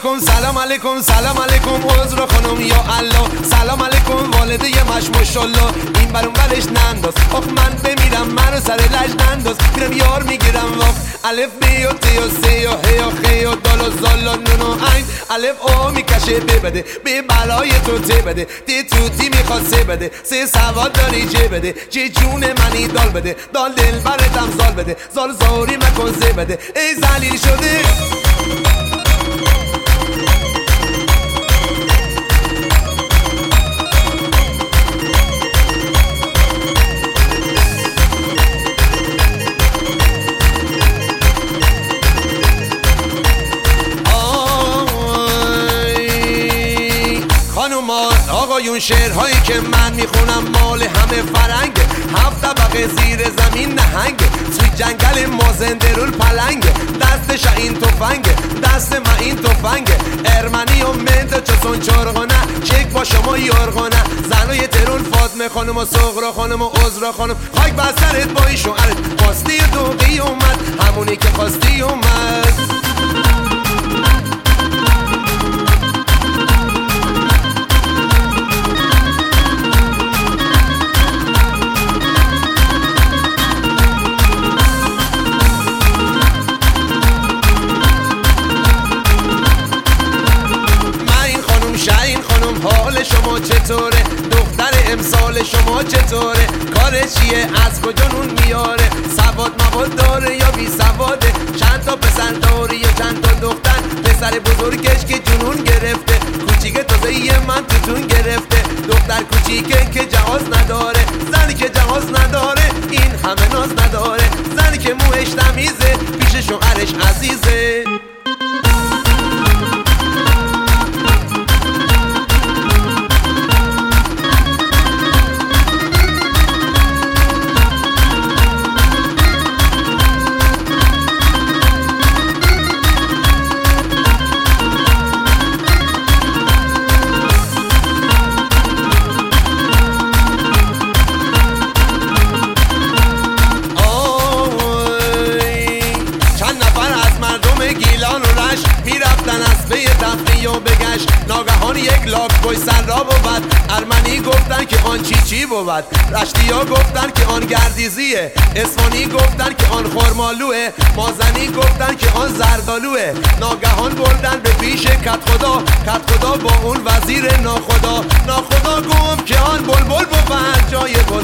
علیکم سلام علیکم سلام علیکم عذر خانم یا الله سلام علیکم والده مش ماشاءالله این برون برش ننداز آخ من بمیرم منو سر لج ننداز میرم یار میگیرم واف الف بی و تی و سی و هی و خی و دال و زال و نون و عین الف او میکشه ببده به بلای تو تی بده تی توتی میخواد سی بده سه سواد داری جه بده چه جون منی دال بده دال دل برتم زال بده زال زاری مکن زی بده ای زلیل شده آقایون شعرهایی که من میخونم مال همه فرنگه 7 طبقه زیر زمین نهنگه توی جنگل مازندرون پلنگه دست شاین تفنگه دست ما این تفنگه ارمنی و منت چسون چرغانه چک با شما یارغانه زنای ترون فاطمه خانم و صغرا خانم و عذرا خانم خاک بسرت با این شوهرت خواستی دوقی اومد همونی که خواستی اومد حال شما چطوره؟ دختر امسال شما چطوره؟ کار چیه؟ از کجا نون میاره؟ سواد مواد داره یا بی سواده؟ چند تا پسر داری یا چند تا دختر؟ پسر بزرگش که جنون گرفته کوچیک تازه من توتون گرفته دختر کوچیکه که جواز نداره زنی که جواز نداره این همه ناز نداره زنی که موهش تمیزه پیش شوهرش عزیزه میرفتن از پی تفریح و بگشت ناگهان یک لاک بوی سر را بود ارمنی گفتن که آن چی بود رشتی ها گفتن که آن گردیزیه اصفهانی گفتن که آن خرمالوه مازنی گفتن که آن زردالوه ناگهان بردن به پیش کت خدا با اون وزیر ناخدا گفت که آن بلبل بود جای